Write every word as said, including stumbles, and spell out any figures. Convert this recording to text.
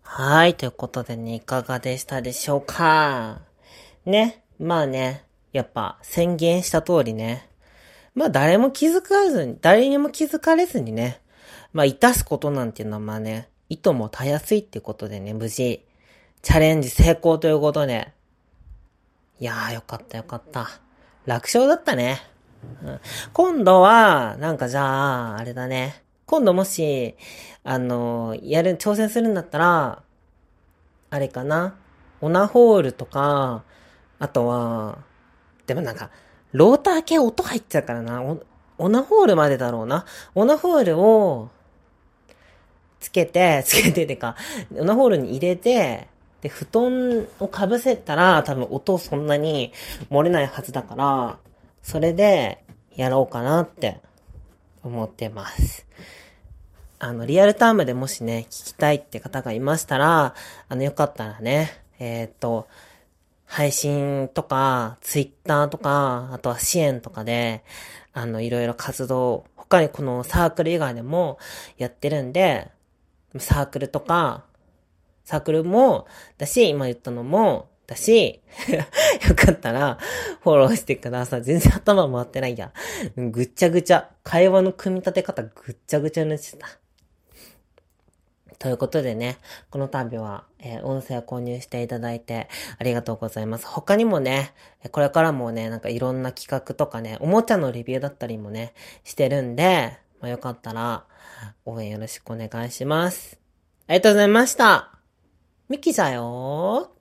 はい。ということでね、いかがでしたでしょうか。ね。まあね。やっぱ宣言した通りね。まあ誰も気づかずに、誰にも気づかれずにね。まあいたすことなんていうのはまあね、いともたやすいっていうことでね、無事、チャレンジ成功ということで。いやーよかったよかった。楽勝だったね。うん、今度は、なんかじゃあ、あれだね。今度もし、あの、やる、挑戦するんだったら、あれかな。オナホールとか、あとは、でもなんか、ローター系音入っちゃうからな。オオナホールまでだろうな。オナホールを、つけて、つけててか、オナホールに入れて、で、布団をかぶせたら、多分音そんなに漏れないはずだから、それで、やろうかなって思ってます。あの、リアルタイムでもしね、聞きたいって方がいましたら、あの、よかったらね、えーっと、配信とか、ツイッターとか、あとは支援とかで、あの、いろいろ活動、他にこのサークル以外でもやってるんで、サークルとか、サークルも、だし、今言ったのも、だし、よかったら、フォローしてください。全然頭回ってないや。ぐっちゃぐちゃ。会話の組み立て方ぐっちゃぐちゃになっちゃった。ということでね、この度は、えー、音声を購入していただいてありがとうございます。他にもね、これからもね、なんかいろんな企画とかね、おもちゃのレビューだったりもね、してるんで、まあ、よかったら応援よろしくお願いします。ありがとうございました。ミキだよー。